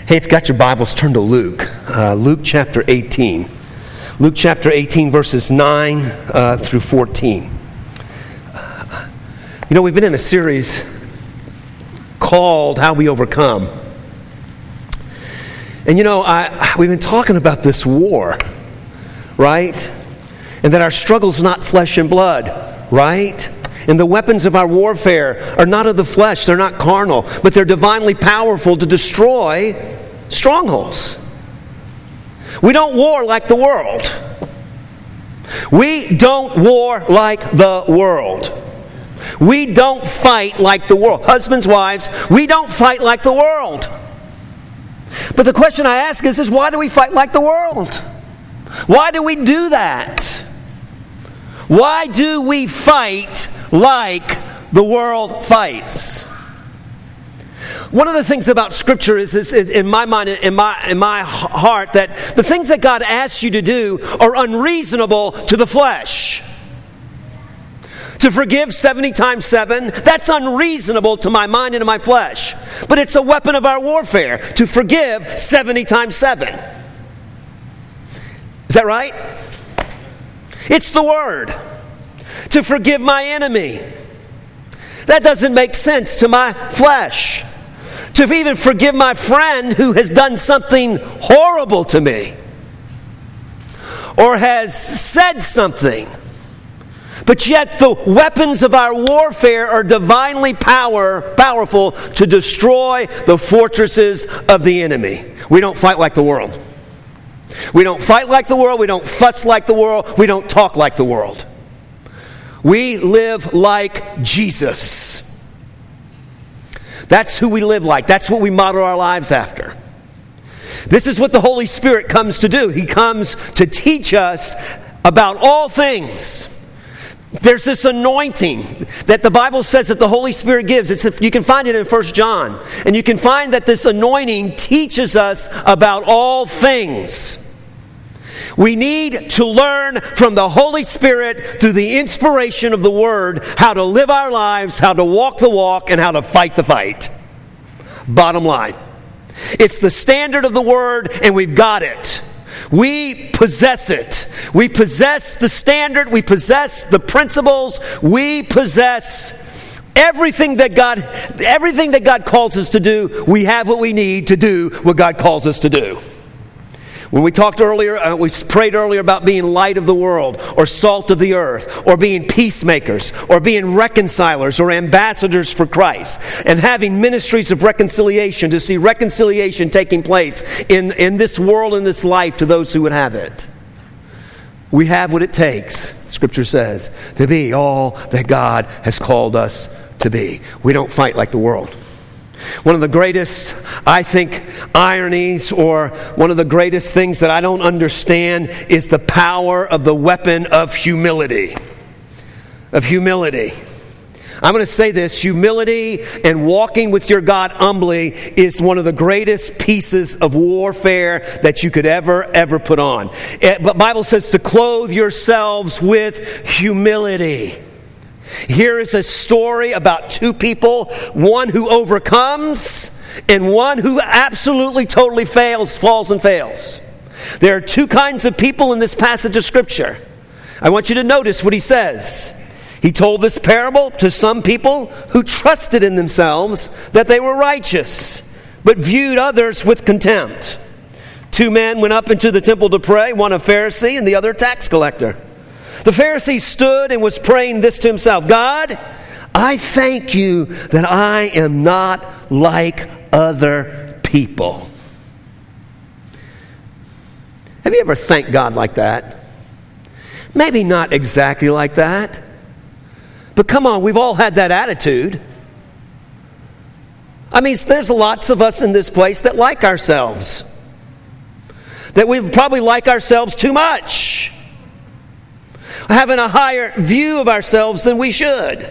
Hey, if you've got your Bibles, turn to Luke. Luke chapter 18. Luke chapter 18, verses 9 through 14. You know, we've been in a series called How We Overcome. And you know, we've been talking about this war, right? And that our struggle's not flesh and blood, right? And the weapons of our warfare are not of the flesh, they're not carnal, but they're divinely powerful to destroy strongholds. We don't war like the world. We don't war like the world. We don't fight like the world. Husbands, wives, we don't fight like the world. But the question I ask is why do we fight like the world? Why do we do that? Why do we fight like the world fights? One of the things about Scripture is in my mind, in my heart, that the things that God asks you to do are unreasonable to the flesh. To forgive 70 times 7, that's unreasonable to my mind and to my flesh. But it's a weapon of our warfare to forgive 70 times 7. Is that right? It's the Word. To forgive my enemy. That doesn't make sense to my flesh. To even forgive my friend who has done something horrible to me. Or has said something. But yet the weapons of our warfare are divinely powerful to destroy the fortresses of the enemy. We don't fight like the world. We don't fight like the world. We don't fuss like the world. We don't talk like the world. We live like Jesus. That's who we live like. That's what we model our lives after. This is what the Holy Spirit comes to do. He comes to teach us about all things. There's this anointing that the Bible says that the Holy Spirit gives. You can find it in 1 John. And you can find that this anointing teaches us about all things. We need to learn from the Holy Spirit through the inspiration of the Word how to live our lives, how to walk the walk, and how to fight the fight. Bottom line. It's the standard of the Word, and we've got it. We possess it. We possess the standard. We possess the principles. We possess everything that God calls us to do. We have what we need to do what God calls us to do. When we talked earlier, we prayed earlier about being light of the world, or salt of the earth, or being peacemakers, or being reconcilers, or ambassadors for Christ, and having ministries of reconciliation to see reconciliation taking place in this world, in this life, to those who would have it. We have what it takes, Scripture says, to be all that God has called us to be. We don't fight like the world. One of the greatest, I think, ironies, or one of the greatest things that I don't understand is the power of the weapon of humility. Of humility. I'm going to say this, humility and walking with your God humbly is one of the greatest pieces of warfare that you could ever put on. But the Bible says to clothe yourselves with humility. Here is a story about two people, one who overcomes and one who absolutely, totally falls and fails. There are two kinds of people in this passage of Scripture. I want you to notice what he says. He told this parable to some people who trusted in themselves that they were righteous, but viewed others with contempt. Two men went up into the temple to pray, one a Pharisee and the other a tax collector. The Pharisee stood and was praying this to himself: God, I thank you that I am not like other people. Have you ever thanked God like that? Maybe not exactly like that. But come on, we've all had that attitude. I mean, there's lots of us in this place that like ourselves. That we probably like ourselves too much. Having a higher view of ourselves than we should.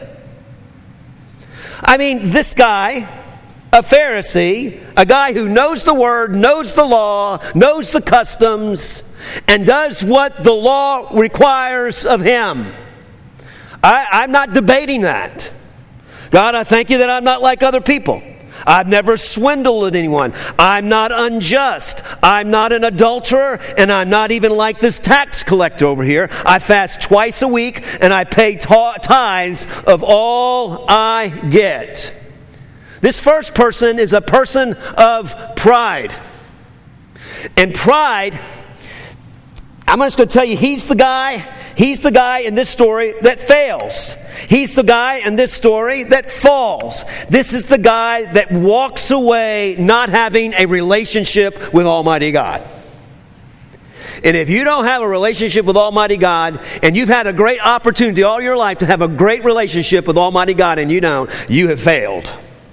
I mean, this guy, a Pharisee, a guy who knows the Word, knows the law, knows the customs, and does what the law requires of him. I'm not debating that. God, I thank you that I'm not like other people. I've never swindled anyone. I'm not unjust. I'm not an adulterer, and I'm not even like this tax collector over here. I fast twice a week, and I pay tithes of all I get. This first person is a person of pride. And pride, I'm just going to tell you, he's the guy in this story that fails. He's the guy in this story that falls. This is the guy that walks away not having a relationship with Almighty God. And if you don't have a relationship with Almighty God, and you've had a great opportunity all your life to have a great relationship with Almighty God, and you don't, you have failed.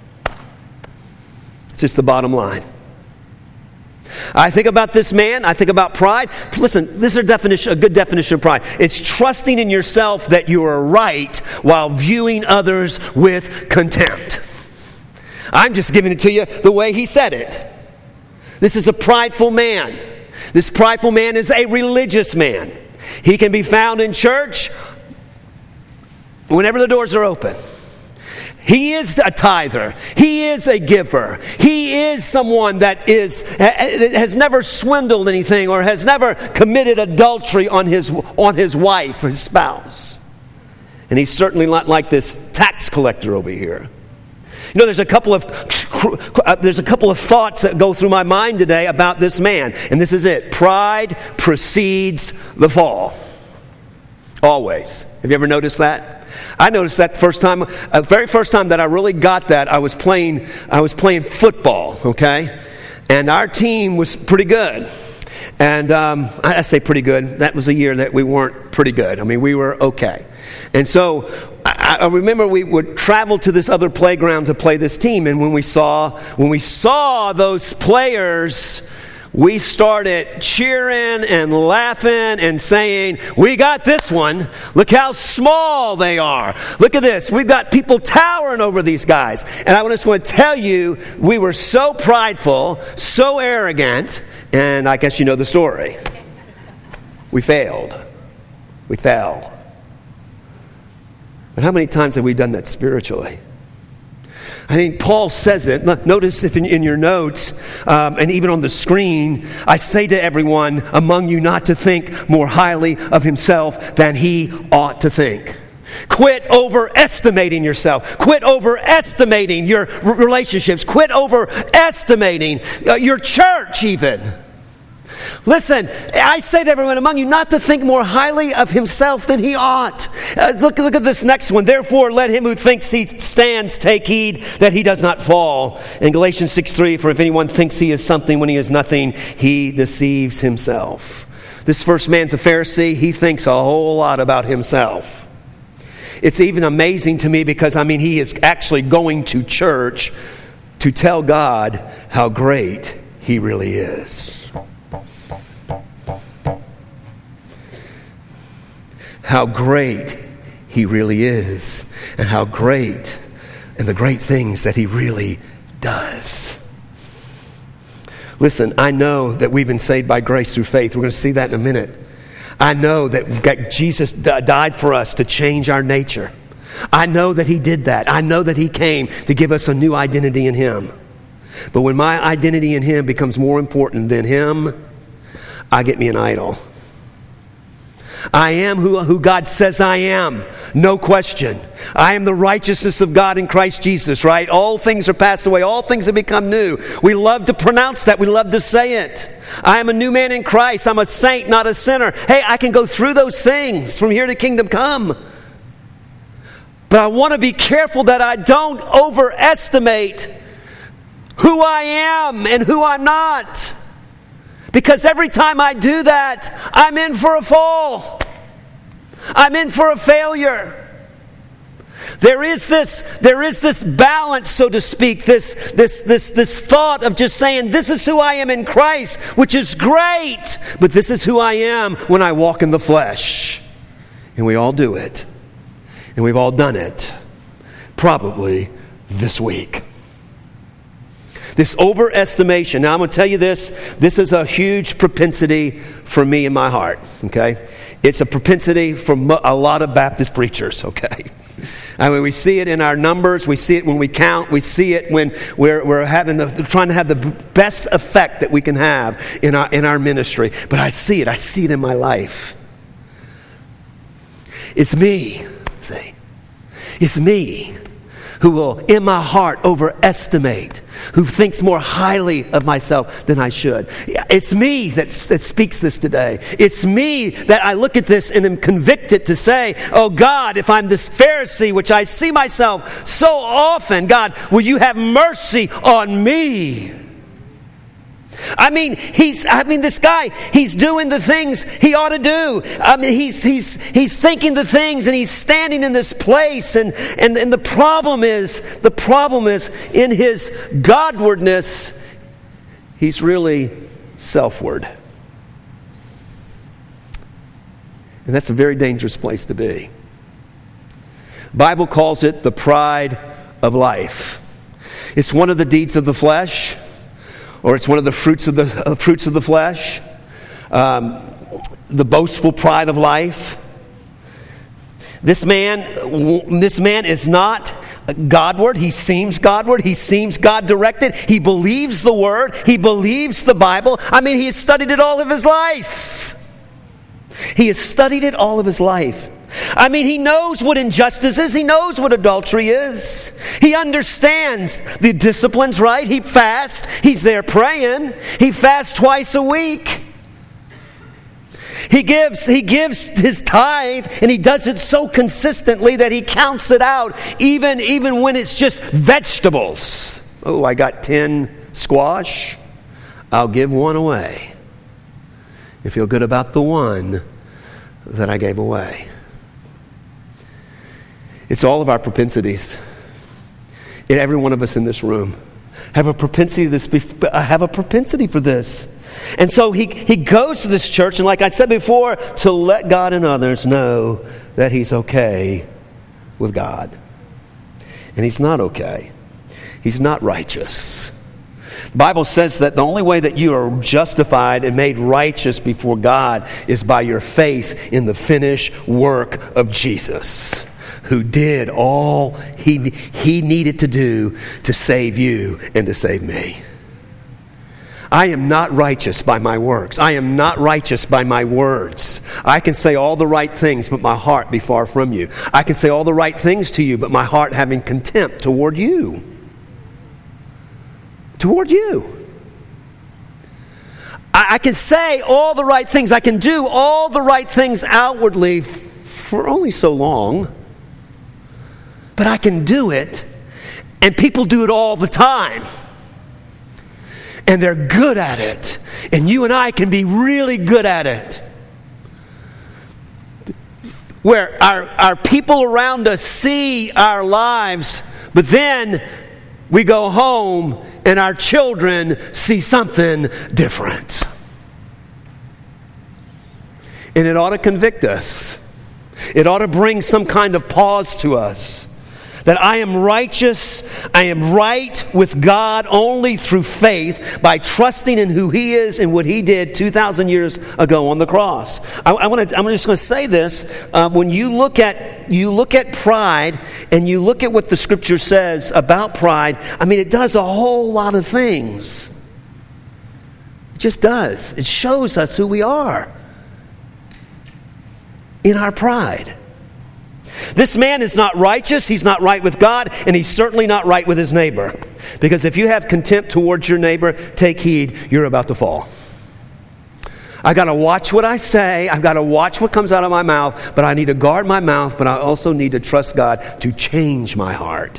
It's just the bottom line. I think about this man. I think about pride. Listen, this is a good definition of pride. It's trusting in yourself that you are right while viewing others with contempt. I'm just giving it to you the way he said it. This is a prideful man. This prideful man is a religious man. He can be found in church whenever the doors are open. He is a tither. He is a giver. He is someone that has never swindled anything or has never committed adultery on his wife or his spouse. And he's certainly not like this tax collector over here. You know, there's a couple of thoughts that go through my mind today about this man, and this is it. Pride precedes the fall. Always. Have you ever noticed that? I noticed that the very first time that I really got that, I was playing football, okay? And our team was pretty good. And I say pretty good. That was a year that we weren't pretty good. I mean, we were okay. And so I remember we would travel to this other playground to play this team. And when we saw those players, we started cheering and laughing and saying, "We got this one. Look how small they are. Look at this. We've got people towering over these guys." And I just want to tell you, we were so prideful, so arrogant, and I guess you know the story. We failed. We fell. But how many times have we done that spiritually? I think Paul says it. Notice if in your notes, and even on the screen, I say to everyone among you not to think more highly of himself than he ought to think. Quit overestimating yourself. Quit overestimating your relationships. Quit overestimating your church even. Listen, I say to everyone among you not to think more highly of himself than he ought. Look at this next one. Therefore, let him who thinks he stands take heed that he does not fall. In Galatians 6:3, for if anyone thinks he is something when he is nothing, he deceives himself. This first man's a Pharisee. He thinks a whole lot about himself. It's even amazing to me because, he is actually going to church to tell God how great he really is. How great he really is, and how great, and the great things that he really does. Listen, I know that we've been saved by grace through faith. We're going to see that in a minute. I know that Jesus died for us to change our nature. I know that he did that. I know that he came to give us a new identity in him. But when my identity in him becomes more important than him, I get me an idol. I am who God says I am. No question. I am the righteousness of God in Christ Jesus, right? All things are passed away. All things have become new. We love to pronounce that. We love to say it. I am a new man in Christ. I'm a saint, not a sinner. Hey, I can go through those things from here to kingdom come. But I want to be careful that I don't overestimate who I am and who I'm not. Because every time I do that, I'm in for a fall. I'm in for a failure. There is this balance, so to speak, this thought of just saying, this is who I am in Christ, which is great, but this is who I am when I walk in the flesh. And we all do it. And we've all done it. Probably this week. This overestimation. Now I'm going to tell you this is a huge propensity for me in my heart, okay? It's a propensity for a lot of Baptist preachers, okay? I mean, we see it in our numbers. We see it when we count. We see it when we're trying to have the best effect that we can have in our ministry. But I see it. I see it in my life. It's me. See, it's me who will, in my heart, overestimate, who thinks more highly of myself than I should. It's me that speaks this today. It's me that I look at this and am convicted to say, oh God, if I'm this Pharisee, which I see myself so often, God, will you have mercy on me? I mean, this guy, he's doing the things he ought to do. I mean, he's thinking the things, and he's standing in this place, and the problem is in his Godwardness, he's really selfward. And that's a very dangerous place to be. The Bible calls it the pride of life. It's one of the deeds of the flesh, or it's one of the fruits of the flesh, the boastful pride of life. This man is not Godward. He seems Godward. He seems God-directed. He believes the Word. He believes the Bible. I mean, he has studied it all of his life. He has studied it all of his life. I mean, he knows what injustice is. He knows what adultery is. He understands the disciplines, right? He fasts. He's there praying. He fasts twice a week. He gives his tithe, and he does it so consistently that he counts it out, even when it's just vegetables. Oh, I got 10 squash. I'll give one away. You feel good about the one that I gave away. It's all of our propensities. And every one of us in this room have a propensity for this. And so he goes to this church, and like I said before, to let God and others know that he's okay with God. And he's not okay. He's not righteous. The Bible says that the only way that you are justified and made righteous before God is by your faith in the finished work of Jesus, who did all he needed to do to save you and to save me. I am not righteous by my works. I am not righteous by my words. I can say all the right things, but my heart be far from you. I can say all the right things to you, but my heart having contempt toward you. Toward you. I can say all the right things. I can do all the right things outwardly for only so long. But I can do it, and people do it all the time. And they're good at it. And you and I can be really good at it. Where our people around us see our lives, but then we go home and our children see something different. And it ought to convict us. It ought to bring some kind of pause to us. That I am righteous, I am right with God only through faith by trusting in who He is and what He did 2,000 years ago on the cross. I'm just going to say this. When you look at pride and you look at what the Scripture says about pride, I mean, it does a whole lot of things. It just does. It shows us who we are in our pride. This man is not righteous, he's not right with God, and he's certainly not right with his neighbor. Because if you have contempt towards your neighbor, take heed, you're about to fall. I got to watch what I say, I've got to watch what comes out of my mouth, but I need to guard my mouth, but I also need to trust God to change my heart.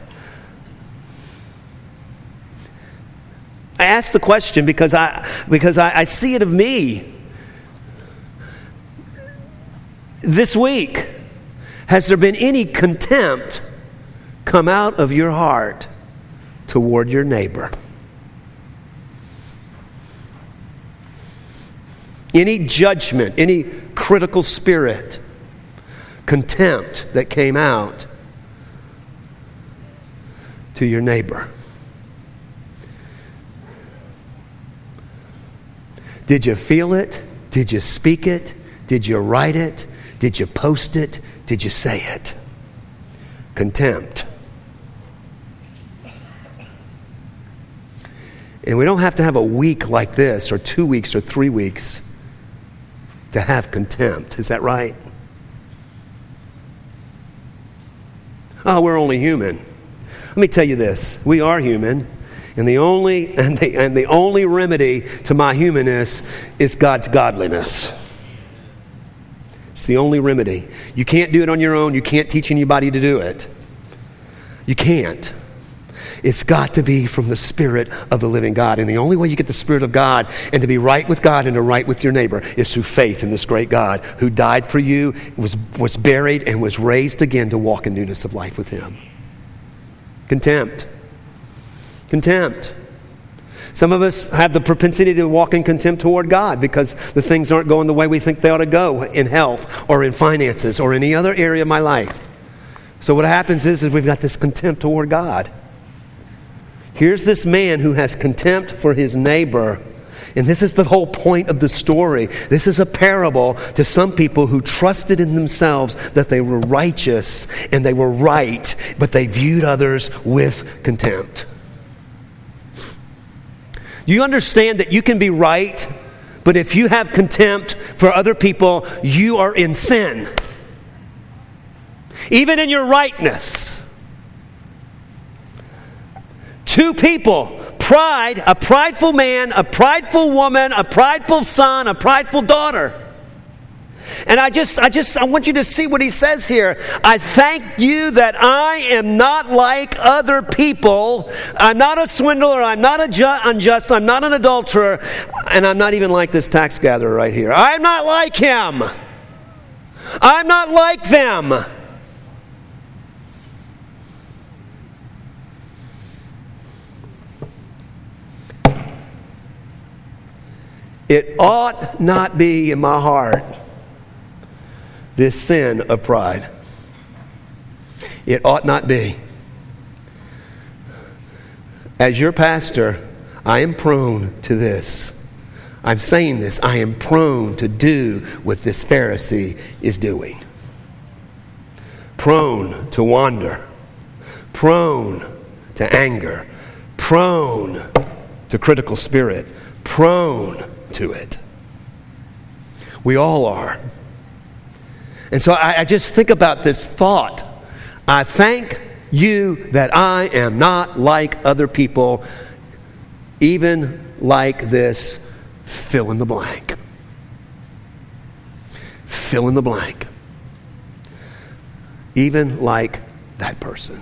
I ask the question because I see it of me. This week, has there been any contempt come out of your heart toward your neighbor? Any judgment, any critical spirit, contempt that came out to your neighbor? Did you feel it? Did you speak it? Did you write it? Did you post it? Did you say it? contempt. And we don't have to have a week like this, or 2 weeks, or 3 weeks to have contempt. Is that right? Oh, we're only human. Let me tell you this. We are human. And the only remedy to my humanness is God's godliness. It's the only remedy. You can't do it on your own. You can't teach anybody to do it. You can't. It's got to be from the Spirit of the living God. And the only way you get the Spirit of God and to be right with God and to right with your neighbor is through faith in this great God who died for you, was buried, and was raised again to walk in newness of life with Him. Contempt. Contempt. Some of us have the propensity to walk in contempt toward God because the things aren't going the way we think they ought to go in health or in finances or any other area of my life. So what happens is we've got this contempt toward God. Here's this man who has contempt for his neighbor. And this is the whole point of the story. This is a parable to some people who trusted in themselves that they were righteous and they were right, but they viewed others with contempt. You understand that you can be right, but if you have contempt for other people, you are in sin. Even in your rightness. Two people, pride, a prideful man, a prideful woman, a prideful son, a prideful daughter. And I want you to see what he says here. I thank you that I am not like other people. I'm not a swindler. I'm not unjust. I'm not an adulterer. And I'm not even like this tax gatherer right here. I'm not like him. I'm not like them. It ought not be in my heart, this sin of pride. It ought not be. As your pastor, I am prone to this. I'm saying this. I am prone to do what this Pharisee is doing. Prone to wander. Prone to anger. Prone to critical spirit. Prone to it. We all are. And so I just think about this thought. I thank you that I am not like other people, even like this, fill in the blank. Fill in the blank. Even like that person.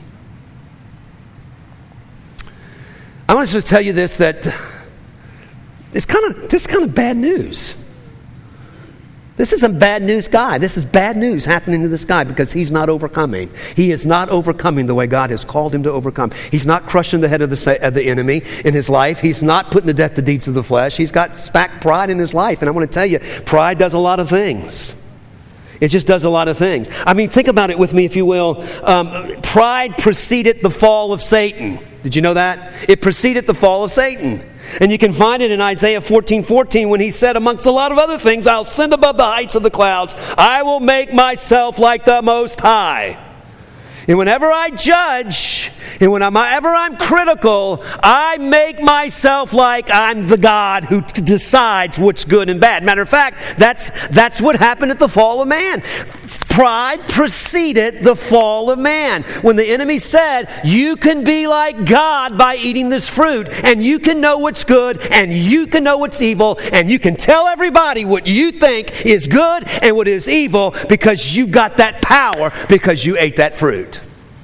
I want to just tell you this, that this kind of bad news. This is a bad news guy. This is bad news happening to this guy because he's not overcoming. He is not overcoming the way God has called him to overcome. He's not crushing the head of the enemy in his life. He's not putting to death the deeds of the flesh. He's got spack pride in his life. And I want to tell you, pride does a lot of things. It just does a lot of things. I mean, think about it with me, if you will. Pride preceded the fall of Satan. Did you know that? It preceded the fall of Satan. And you can find it in Isaiah 14:14 when he said, amongst a lot of other things, I'll ascend above the heights of the clouds. I will make myself like the Most High. And whenever I judge, and whenever I'm critical, I make myself like I'm the God who decides what's good and bad. Matter of fact, that's what happened at the fall of man. Pride preceded the fall of man. When the enemy said, you can be like God by eating this fruit, and you can know what's good, and you can know what's evil, and you can tell everybody what you think is good and what is evil because you got that power because you ate that fruit.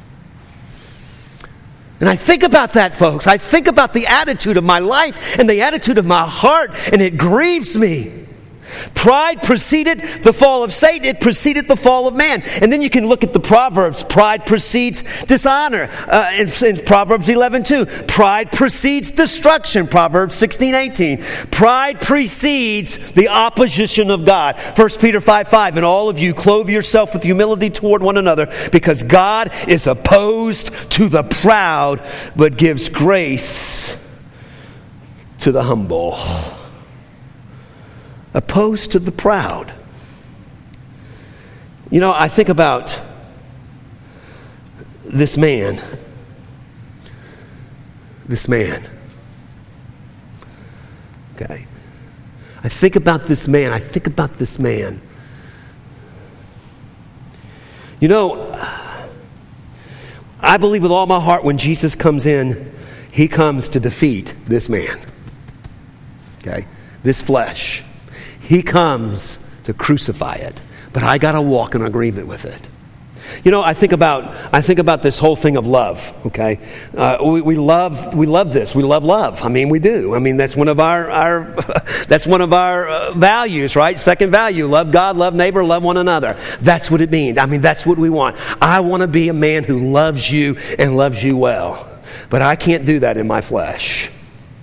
And I think about that, folks. I think about the attitude of my life and the attitude of my heart, and it grieves me. Pride preceded the fall of Satan. It preceded the fall of man. And then you can look at the Proverbs. Pride precedes dishonor. In Proverbs 11:2. Pride precedes destruction. Proverbs 16:18. Pride precedes the opposition of God. 1 Peter 5:5. And all of you clothe yourself with humility toward one another, because God is opposed to the proud, but gives grace to the humble. Opposed to the proud. You know, I think about this man. This man. Okay. I think about this man. You know, I believe with all my heart when Jesus comes in, he comes to defeat this man. Okay? This flesh. He comes to crucify it. But I got to walk in agreement with it. You know, I think about this whole thing of love. Okay, we love this. We love love. I mean, we do. I mean, that's one of our that's one of our values, right? Second value: love God, love neighbor, love one another. That's what it means. I mean, that's what we want. I want to be a man who loves you and loves you well, but I can't do that in my flesh.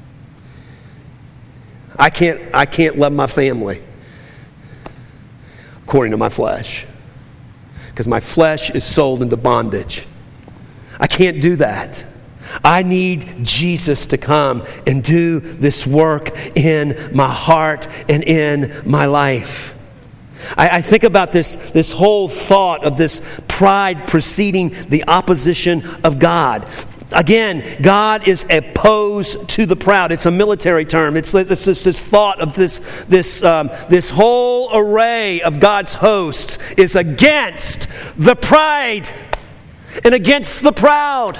I can't love my family according to my flesh. Because my flesh is sold into bondage. I can't do that. I need Jesus to come and do this work in my heart and in my life. I think about this whole thought of this pride preceding the opposition of God. Again, God is opposed to the proud. It's a military term. It's this thought of this whole array of God's hosts is against the pride and against the proud.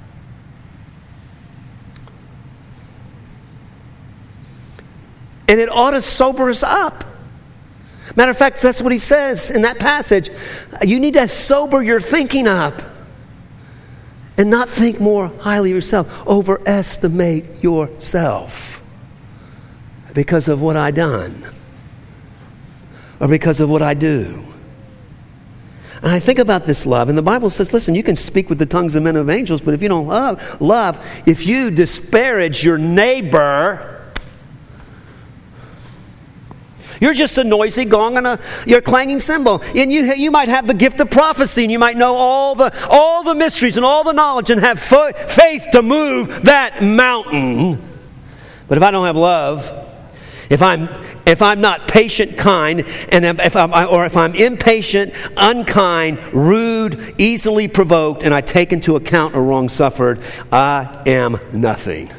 And it ought to sober us up. Matter of fact, that's what he says in that passage. You need to sober your thinking up. And not think more highly of yourself. Overestimate yourself. Because of what I done. Or because of what I do. And I think about this love. And the Bible says, listen, you can speak with the tongues of men and of angels. But if you don't love, if you disparage your neighbor, you're just a noisy gong and you're a clanging cymbal. And you might have the gift of prophecy and you might know all the mysteries and all the knowledge and have faith to move that mountain. But if I don't have love, if I'm not patient, kind, and if I'm impatient, unkind, rude, easily provoked, and I take into account a wrong suffered, I am nothing.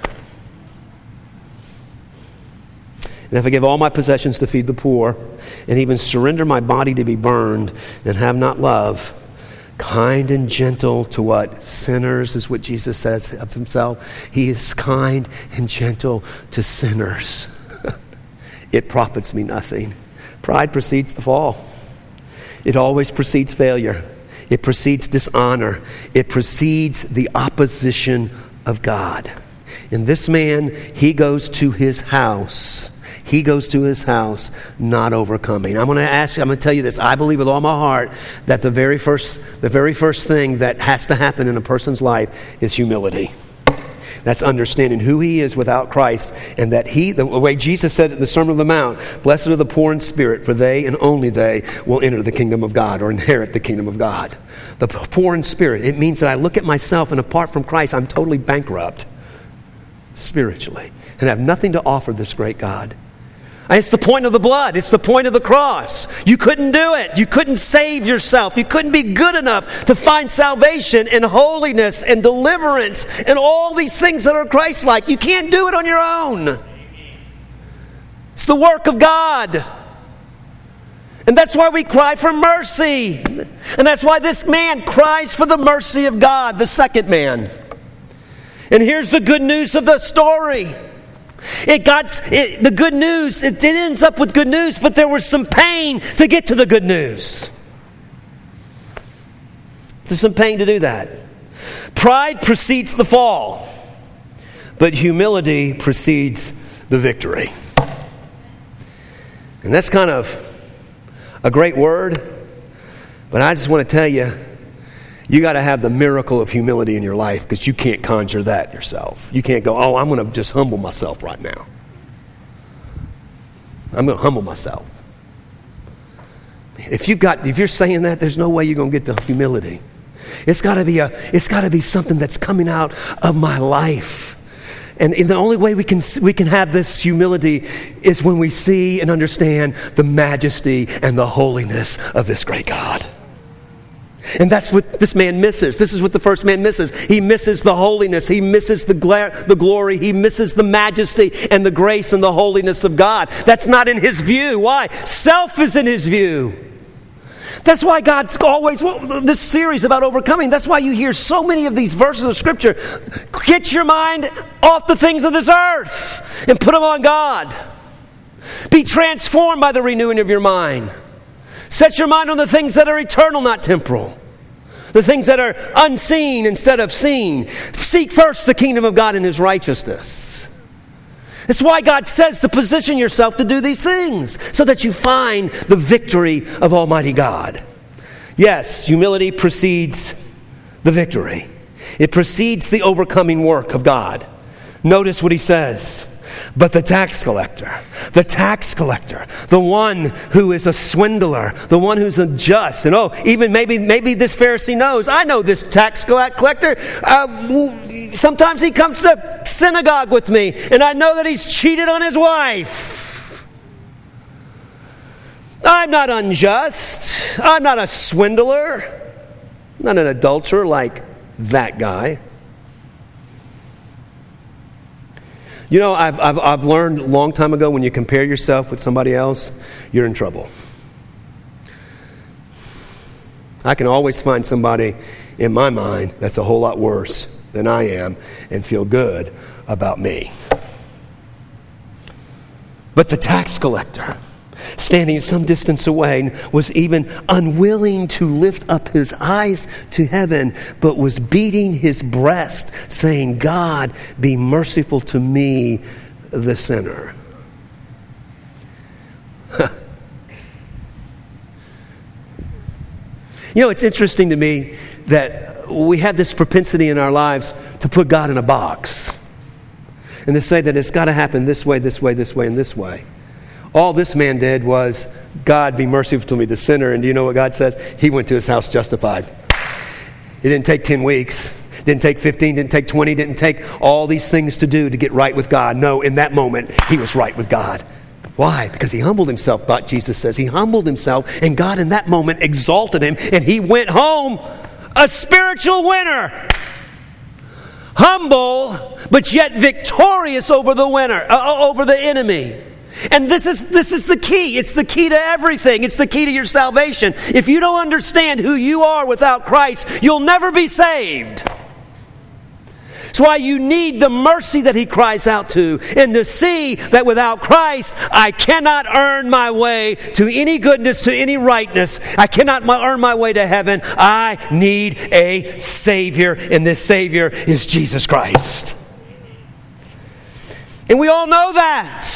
And if I give all my possessions to feed the poor, and even surrender my body to be burned, and have not love, kind and gentle to what? Sinners is what Jesus says of himself. He is kind and gentle to sinners. It profits me nothing. Pride precedes the fall. It always precedes failure. It precedes dishonor. It precedes the opposition of God. And this man, he goes to his house. He goes to his house not overcoming. I'm going to tell you this. I believe with all my heart that the very first thing that has to happen in a person's life is humility. That's understanding who he is without Christ, and that the way Jesus said it in the Sermon on the Mount, blessed are the poor in spirit, for they and only they will enter the kingdom of God or inherit the kingdom of God. The poor in spirit, it means that I look at myself and apart from Christ, I'm totally bankrupt spiritually and have nothing to offer this great God. It's the point of the blood. It's the point of the cross. You couldn't do it. You couldn't save yourself. You couldn't be good enough to find salvation and holiness and deliverance and all these things that are Christ-like. You can't do it on your own. It's the work of God. And that's why we cry for mercy. And that's why this man cries for the mercy of God, the second man. And here's the good news of the story. The good news, it ends up with good news, but there was some pain to get to the good news. There's some pain to do that. Pride precedes the fall, but humility precedes the victory. And that's kind of a great word, but I just want to tell you, you got to have the miracle of humility in your life, because you can't conjure that yourself. You can't go, I'm going to just humble myself right now. I'm going to humble myself. If you're saying that, there's no way you're going to get to humility. It's got to be something that's coming out of my life. And the only way we can have this humility is when we see and understand the majesty and the holiness of this great God. And that's what this man misses. This is what the first man misses. He misses the holiness. He misses the glory. He misses the majesty and the grace and the holiness of God. That's not in his view. Why? Self is in his view. That's why God's always, this series about overcoming, that's why you hear so many of these verses of Scripture. Get your mind off the things of this earth and put them on God. Be transformed by the renewing of your mind. Set your mind on the things that are eternal, not temporal. The things that are unseen instead of seen. Seek first the kingdom of God and his righteousness. It's why God says to position yourself to do these things, so that you find the victory of Almighty God. Yes, humility precedes the victory. It precedes the overcoming work of God. Notice what he says. But the tax collector, the one who is a swindler, the one who's unjust, and even maybe this Pharisee knows, I know this tax collector. Sometimes he comes to synagogue with me, and I know that he's cheated on his wife. I'm not unjust. I'm not a swindler. I'm not an adulterer like that guy. You know, I've learned a long time ago, when you compare yourself with somebody else, you're in trouble. I can always find somebody in my mind that's a whole lot worse than I am and feel good about me. But the tax collector, standing some distance away, was even unwilling to lift up his eyes to heaven, but was beating his breast, saying, God, be merciful to me, the sinner. You know, it's interesting to me that we have this propensity in our lives to put God in a box and to say that it's got to happen this way, this way, this way, and this way. All this man did was, God, be merciful to me, the sinner. And do you know what God says? He went to his house justified. It didn't take 10 weeks. Didn't take 15, didn't take 20, didn't take all these things to do to get right with God. No, in that moment, he was right with God. Why? Because he humbled himself, but Jesus says he humbled himself, and God in that moment exalted him, and he went home a spiritual winner. Humble, but yet victorious over the enemy. And this is the key. It's the key to everything. It's the key to your salvation. If you don't understand who you are without Christ, you'll never be saved. That's why you need the mercy that he cries out to, and to see that without Christ, I cannot earn my way to any goodness, to any rightness. I cannot earn my way to heaven. I need a Savior, and this Savior is Jesus Christ. And we all know that.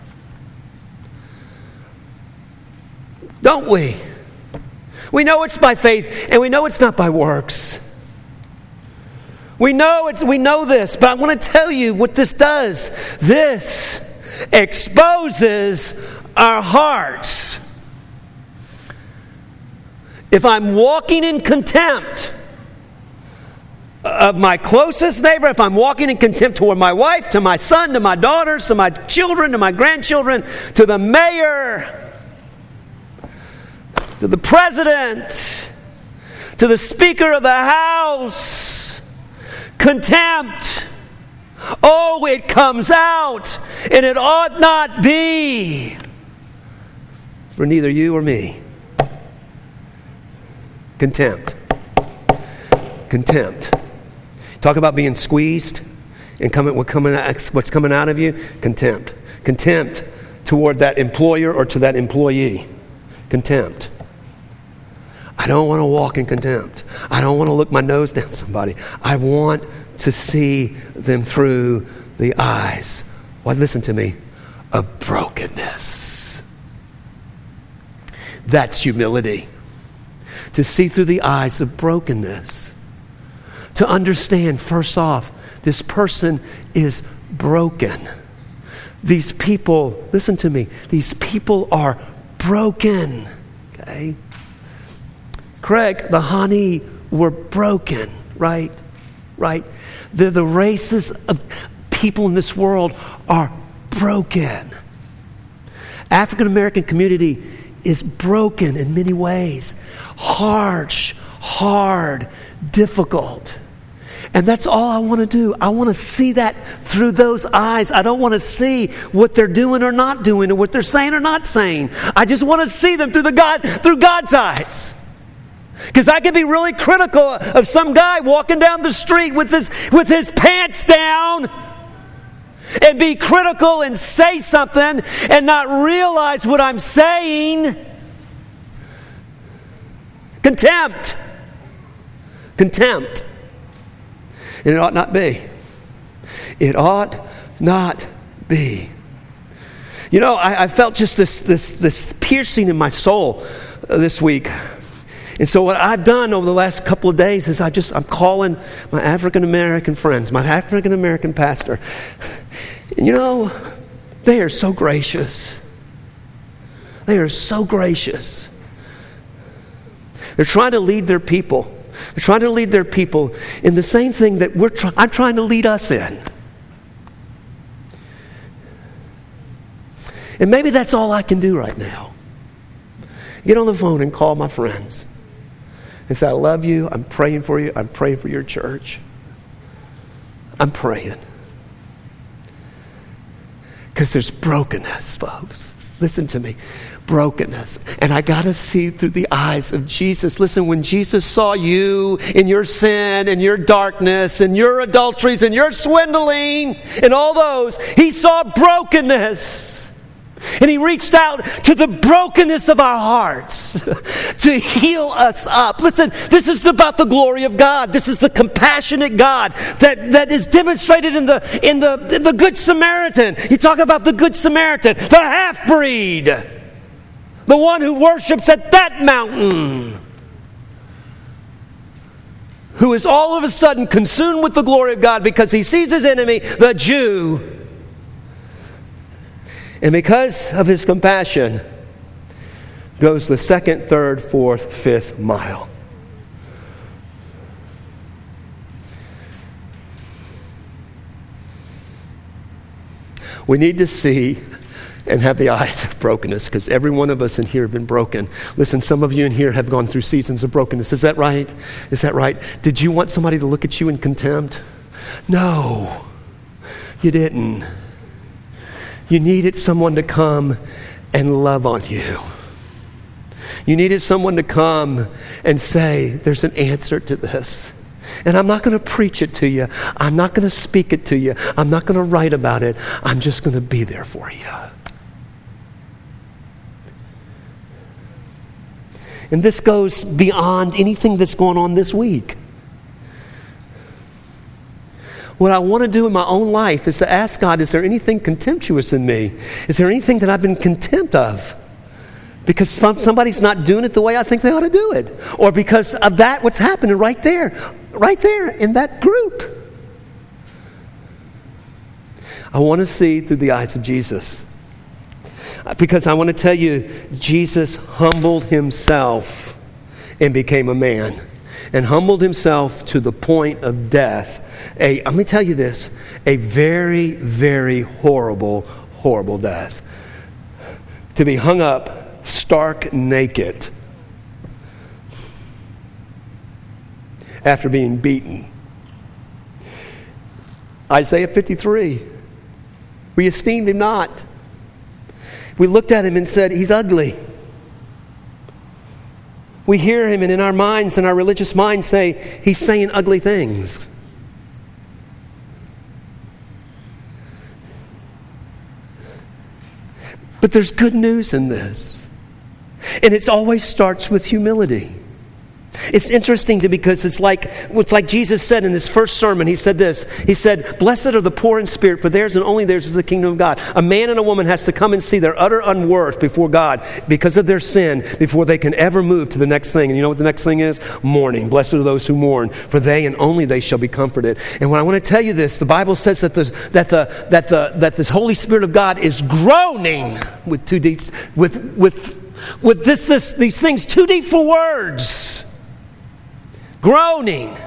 Don't we? We know it's by faith, and we know it's not by works. We know this, but I want to tell you what this does. This exposes our hearts. If I'm walking in contempt of my closest neighbor, if I'm walking in contempt toward my wife, to my son, to my daughters, to my children, to my grandchildren, to the mayor, to the president, to the Speaker of the House, contempt, it comes out, and it ought not be for neither you or me. Contempt. Talk about being squeezed and what's coming out of you. Contempt toward that employer or to that employee. Contempt. I don't want to walk in contempt. I don't want to look my nose down somebody. I want to see them through the eyes, listen to me, of brokenness. That's humility. To see through the eyes of brokenness. To understand, first off, this person is broken. These people, listen to me, these people are broken. Okay? Craig, the Hani were broken, right? The races of people in this world are broken. African American community is broken in many ways. Harsh hard, difficult. And that's all I want to do. I want to see that through those eyes. I don't want to see what they're doing or not doing, or what they're saying or not saying. I just want to see them through God's eyes. Because I can be really critical of some guy walking down the street with his pants down, and be critical and say something and not realize what I'm saying. Contempt. And it ought not be. It ought not be. You know, I felt just this piercing in my soul this week. And so what I've done over the last couple of days is I'm calling my African American friends, my African American pastor. And you know, they are so gracious. They are so gracious. They're trying to lead their people. They're trying to lead their people in the same thing that I'm trying to lead us in. And maybe that's all I can do right now. Get on the phone and call my friends and say, I love you. I'm praying for you. I'm praying for your church. I'm praying. Because there's brokenness, folks. Listen to me. Brokenness. And I got to see through the eyes of Jesus. Listen, when Jesus saw you in your sin and your darkness and your adulteries and your swindling and all those, he saw brokenness. And he reached out to the brokenness of our hearts to heal us up. Listen, this is about the glory of God. This is the compassionate God that is demonstrated in the Good Samaritan. You talk about the Good Samaritan, the half-breed, the one who worships at that mountain, who is all of a sudden consumed with the glory of God because he sees his enemy, the Jew. And because of his compassion, goes the second, third, fourth, fifth mile. We need to see and have the eyes of brokenness, because every one of us in here have been broken. Listen, some of you in here have gone through seasons of brokenness. Is that right? Is that right? Did you want somebody to look at you in contempt? No, you didn't. You needed someone to come and love on you. You needed someone to come and say, there's an answer to this. And I'm not going to preach it to you. I'm not going to speak it to you. I'm not going to write about it. I'm just going to be there for you. And this goes beyond anything that's going on this week. What I want to do in my own life is to ask God, is there anything contemptuous in me? Is there anything that I've been contempt of? Because somebody's not doing it the way I think they ought to do it. Or because of that, what's happening right there in that group. I want to see through the eyes of Jesus. Because I want to tell you, Jesus humbled himself and became a man. And humbled himself to the point of death. Let me tell you this, a very, very horrible, horrible death. To be hung up stark naked after being beaten. Isaiah 53, we esteemed him not. We looked at him and said, he's ugly. We hear him, and in our minds, in our religious minds, say, he's saying ugly things. But there's good news in this. And it always starts with humility. It's interesting because it's like Jesus said in his first sermon. He said this. He said, blessed are the poor in spirit, for theirs and only theirs is the kingdom of God. A man and a woman has to come and see their utter unworth before God because of their sin before they can ever move to the next thing. And you know what the next thing is? Mourning. Blessed are those who mourn, for they and only they shall be comforted. And when I want to tell you this, the Bible says that this Holy Spirit of God is groaning with too deep with these things too deep for words. Groaning.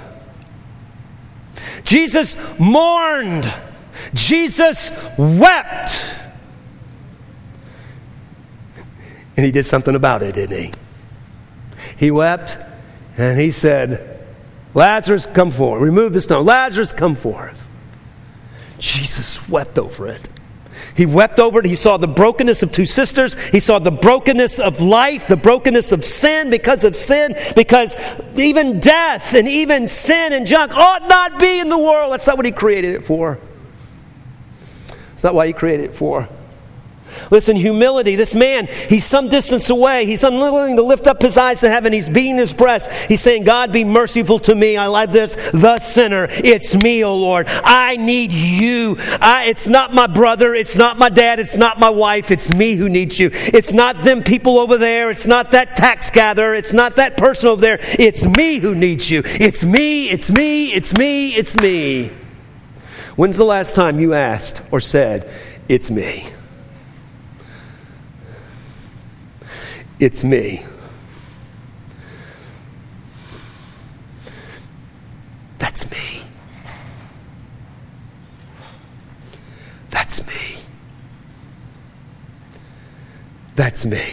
Jesus mourned. Jesus wept. And he did something about it, didn't he? He wept And he said, Lazarus, come forth. Remove the stone. Lazarus, come forth. Jesus wept over it. He wept over it. He saw the brokenness of two sisters. He saw the brokenness of life, the brokenness of sin, because even death and even sin and junk ought not be in the world. That's not what he created it for. That's not why he created it for. Listen, humility. This man, he's some distance away. He's unwilling to lift up his eyes to heaven. He's beating his breast. He's saying, God, be merciful to me. I like this, the sinner. It's me, O Lord. I need you. It's not my brother. It's not my dad. It's not my wife. It's me who needs you. It's not them people over there. It's not that tax gatherer. It's not that person over there. It's me who needs you. It's me. It's me. It's me. It's me. When's the last time you asked or said, it's me? It's me. That's me. That's me. That's me.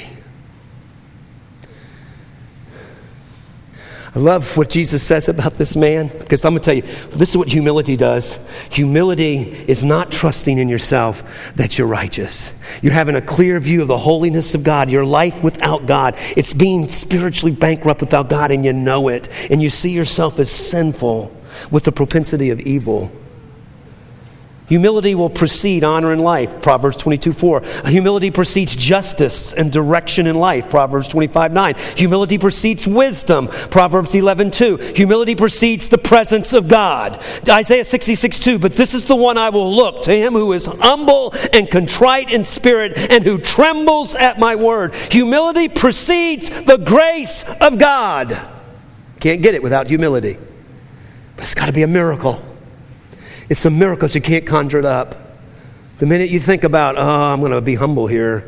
I love what Jesus says about this man, because I'm going to tell you, this is what humility does. Humility is not trusting in yourself that you're righteous. You're having a clear view of the holiness of God, your life without God. It's being spiritually bankrupt without God, and you know it. And you see yourself as sinful with the propensity of evil. Humility will precede honor in life, Proverbs 22:4. Humility precedes justice and direction in life, Proverbs 25:9. Humility precedes wisdom, Proverbs 11:2. Humility precedes the presence of God, Isaiah 66:2. But this is the one I will look, to him who is humble and contrite in spirit and who trembles at my word. Humility precedes the grace of God. Can't get it without humility. But it's got to be a miracle. It's a miracle, so you can't conjure it up. The minute you think about, I'm going to be humble here.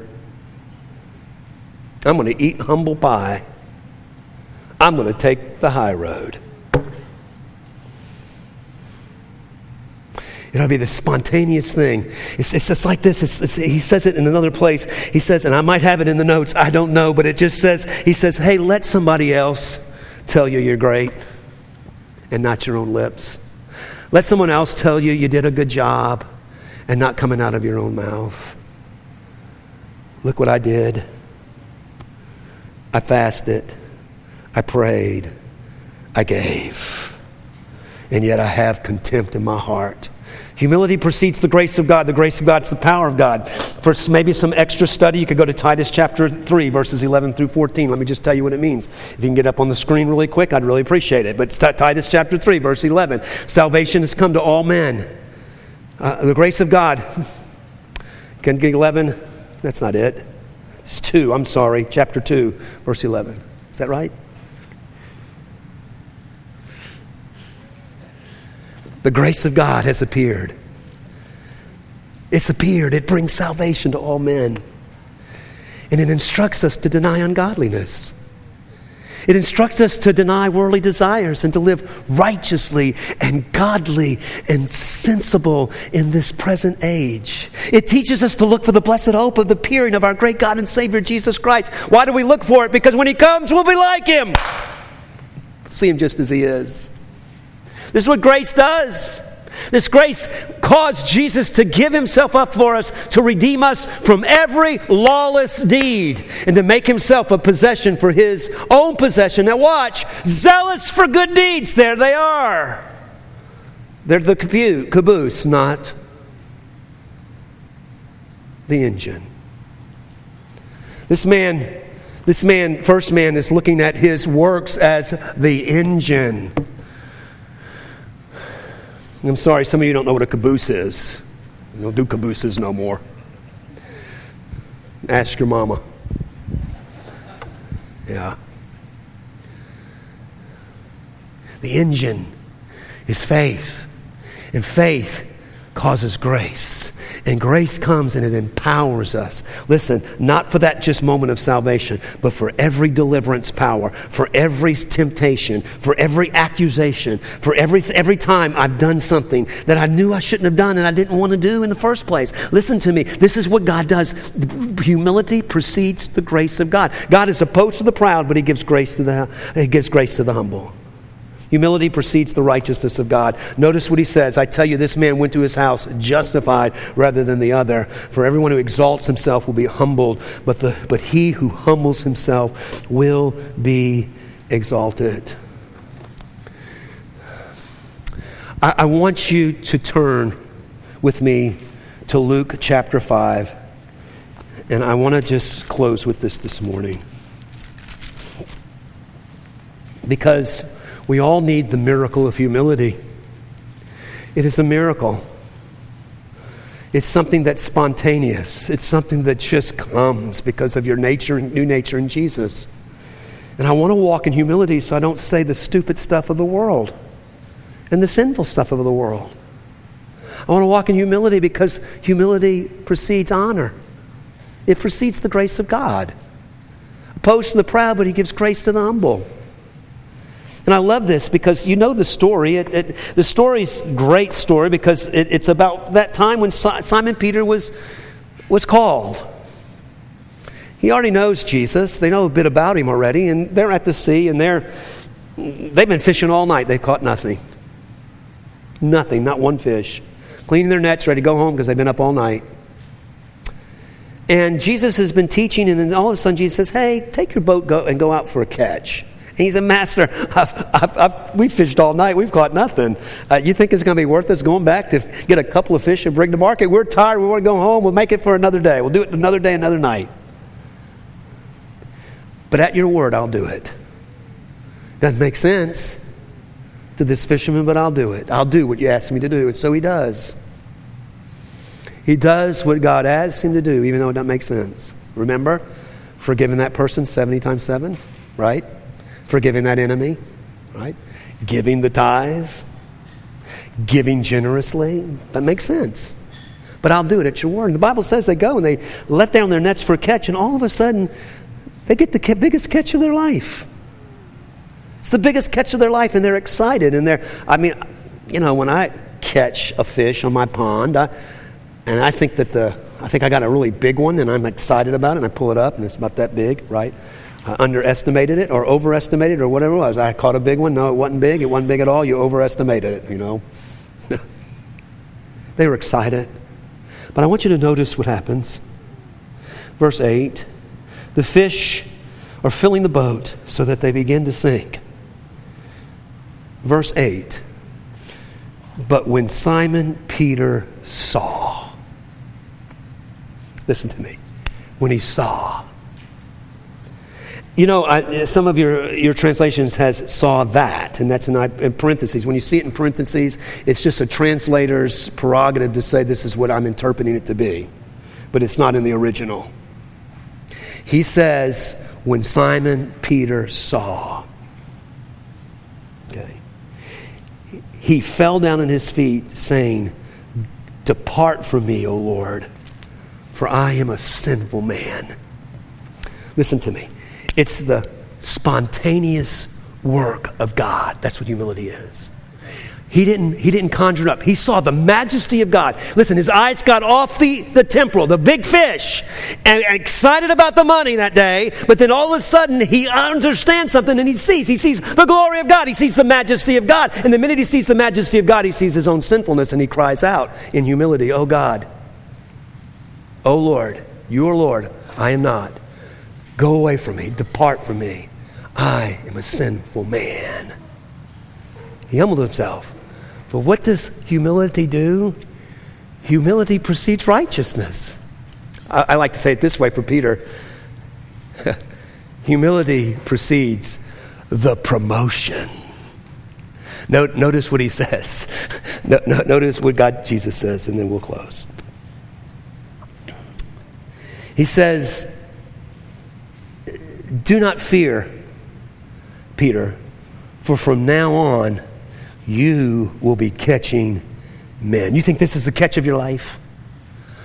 I'm going to eat humble pie. I'm going to take the high road. It'll be this spontaneous thing. It's just like this. He says it in another place. He says, and I might have it in the notes, I don't know, but it just says, he says, hey, let somebody else tell you you're great and not your own lips. Let someone else tell you you did a good job and not coming out of your own mouth. Look what I did. I fasted. I prayed. I gave. And yet I have contempt in my heart. Humility precedes the grace of God. The grace of God is the power of God. For maybe some extra study, you could go to Titus chapter 3, verses 11 through 14. Let me just tell you what it means. If you can get up on the screen really quick, I'd really appreciate it. But Titus chapter 3, verse 11. Salvation has come to all men. The grace of God. Can get 11? That's not it. It's 2, I'm sorry. Chapter 2, verse 11. Is that right? The grace of God has appeared. It's appeared. It brings salvation to all men. And it instructs us to deny ungodliness. It instructs us to deny worldly desires and to live righteously and godly and sensible in this present age. It teaches us to look for the blessed hope of the appearing of our great God and Savior Jesus Christ. Why do we look for it? Because when He comes, we'll be like Him. See Him just as He is. This is what grace does. This grace caused Jesus to give Himself up for us, to redeem us from every lawless deed, and to make Himself a possession for His own possession. Now watch, zealous for good deeds. There they are. They're the caboose, not the engine. This first man is looking at his works as the engine. I'm sorry, some of you don't know what a caboose is. We don't do cabooses no more. Ask your mama. Yeah. The engine is faith. And faith causes grace. And grace comes and it empowers us. Listen, not for that just moment of salvation, but for every deliverance power, for every temptation, for every accusation, for every time I've done something that I knew I shouldn't have done and I didn't want to do in the first place. Listen to me. This is what God does. Humility precedes the grace of God. God is opposed to the proud, but He gives grace to the humble. Humility precedes the righteousness of God. Notice what He says. I tell you, this man went to his house justified rather than the other. For everyone who exalts himself will be humbled, but he who humbles himself will be exalted. I want you to turn with me to Luke chapter 5. And I want to just close with this morning. Because we all need the miracle of humility. It is a miracle. It's something that's spontaneous. It's something that just comes because of your nature, new nature in Jesus. And I want to walk in humility so I don't say the stupid stuff of the world and the sinful stuff of the world. I want to walk in humility because humility precedes honor. It precedes the grace of God. Opposed to the proud, but He gives grace to the humble. And I love this because you know the story. The story's a great story because it's about that time when Simon Peter was called. He already knows Jesus. They know a bit about Him already. And they're at the sea and they've been fishing all night. They've caught nothing. Nothing, not one fish. Cleaning their nets, ready to go home because they've been up all night. And Jesus has been teaching, and then all of a sudden Jesus says, hey, take your boat and go out for a catch. And he said, Master, we fished all night. We've caught nothing. You think it's going to be worth us going back to get a couple of fish and bring to market? We're tired. We want to go home. We'll make it for another day. We'll do it another day, another night. But at your word, I'll do it. Doesn't make sense to this fisherman, but I'll do it. I'll do what you asked me to do. And so he does. He does what God asks him to do, even though it doesn't make sense. Remember, forgiving that person 70 times 7, right? Forgiving that enemy, right? Giving the tithe, giving generously. That makes sense. But I'll do it at your word. And the Bible says they go and they let down their nets for a catch, and all of a sudden, they get the biggest catch of their life. It's the biggest catch of their life, and they're excited. And when I catch a fish on my pond, and I think I got a really big one, and I'm excited about it, and I pull it up, and it's about that big, right? I underestimated it or overestimated or whatever it was. I caught a big one. No, it wasn't big. It wasn't big at all. You overestimated it, They were excited. But I want you to notice what happens. Verse 8. The fish are filling the boat so that they begin to sink. Verse 8. But when Simon Peter saw. Listen to me. When he saw. Some of your translations has saw that, and that's in parentheses. When you see it in parentheses, it's just a translator's prerogative to say this is what I'm interpreting it to be. But it's not in the original. He says, when Simon Peter saw. Okay. He fell down at his feet, saying, depart from me, O Lord, for I am a sinful man. Listen to me. It's the spontaneous work of God. That's what humility is. He didn't conjure it up. He saw the majesty of God. Listen, his eyes got off the temporal, the big fish, and excited about the money that day. But then all of a sudden, he understands something, and he sees the glory of God. He sees the majesty of God. And the minute he sees the majesty of God, he sees his own sinfulness, and he cries out in humility, "Oh God, oh Lord, you are Lord, I am not. Go away from me, depart from me. I am a sinful man." He humbled himself. But what does humility do? Humility precedes righteousness. I like to say it this way for Peter. Humility precedes the promotion. Notice what he says. Notice what Jesus says, and then we'll close. He says, do not fear, Peter, for from now on you will be catching men. You think this is the catch of your life?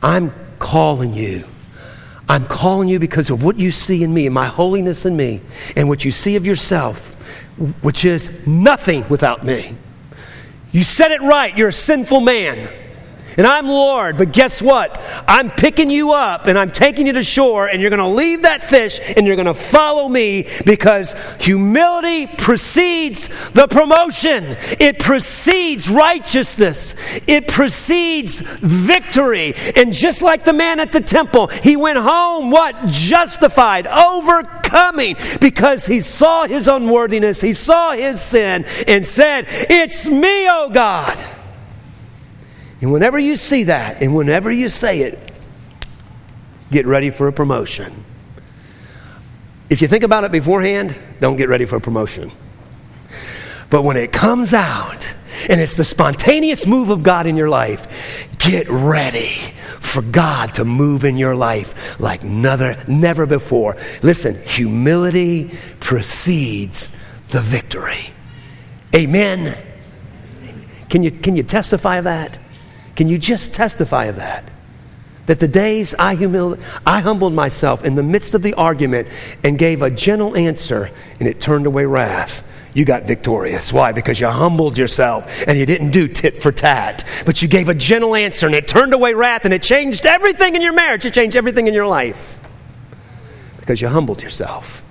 I'm calling you. I'm calling you because of what you see in me and my holiness in me and what you see of yourself, which is nothing without me. You said it right. You're a sinful man. And I'm Lord, but guess what? I'm picking you up and I'm taking you to shore, and you're going to leave that fish and you're going to follow me, because humility precedes the promotion. It precedes righteousness. It precedes victory. And just like the man at the temple, he went home, what? Justified, overcoming, because he saw his unworthiness, he saw his sin, and said, "It's me, oh God." And whenever you see that, and whenever you say it, get ready for a promotion. If you think about it beforehand, don't get ready for a promotion. But when it comes out, and it's the spontaneous move of God in your life, get ready for God to move in your life like never before. Listen, humility precedes the victory. Amen. Can you testify of that? Can you just testify of that? That the days I humbled myself in the midst of the argument and gave a gentle answer, and it turned away wrath, you got victorious. Why? Because you humbled yourself and you didn't do tit for tat, but you gave a gentle answer and it turned away wrath, and it changed everything in your marriage. It changed everything in your life because you humbled yourself.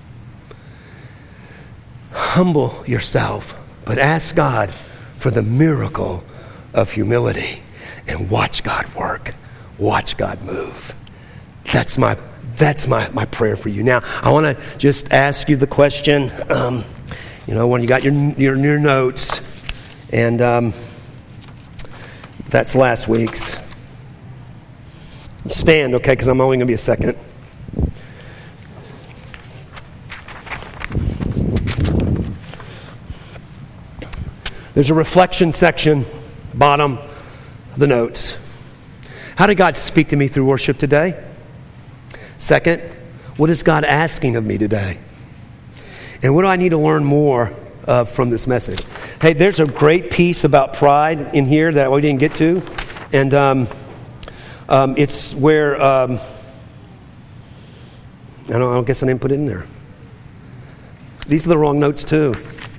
Humble yourself, but ask God for the miracle of humility, and watch God work. Watch God move. That's my prayer for you. Now, I want to just ask you the question. When you got your notes, and that's last week's. Stand, okay? Because I'm only going to be a second. There's a reflection section, bottom of the notes. How did God speak to me through worship today? Second, what is God asking of me today? And what do I need to learn more from this message? Hey, there's a great piece about pride in here that we didn't get to. And it's where, I guess I didn't put it in there. These are the wrong notes too.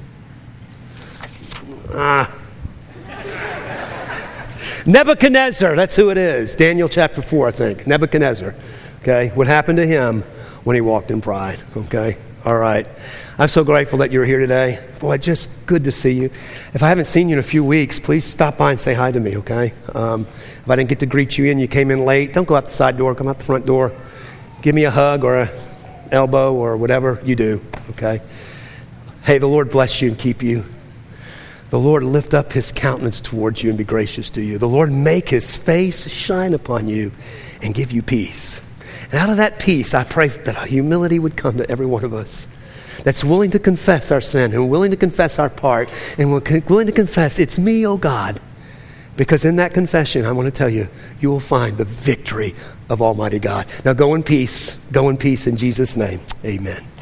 Nebuchadnezzar, that's who it is. Daniel chapter 4, I think. Nebuchadnezzar. Okay, what happened to him when he walked in pride? Okay, all right. I'm so grateful that you're here today. Boy, just good to see you. If I haven't seen you in a few weeks, please stop by and say hi to me, okay? If I didn't get to greet you and you came in late, don't go out the side door, come out the front door. Give me a hug or an elbow or whatever you do, okay? Hey, the Lord bless you and keep you. The Lord lift up his countenance towards you and be gracious to you. The Lord make his face shine upon you and give you peace. And out of that peace, I pray that humility would come to every one of us that's willing to confess our sin and willing to confess our part and willing to confess, it's me, oh God. Because in that confession, I want to tell you, you will find the victory of Almighty God. Now go in peace in Jesus' name. Amen.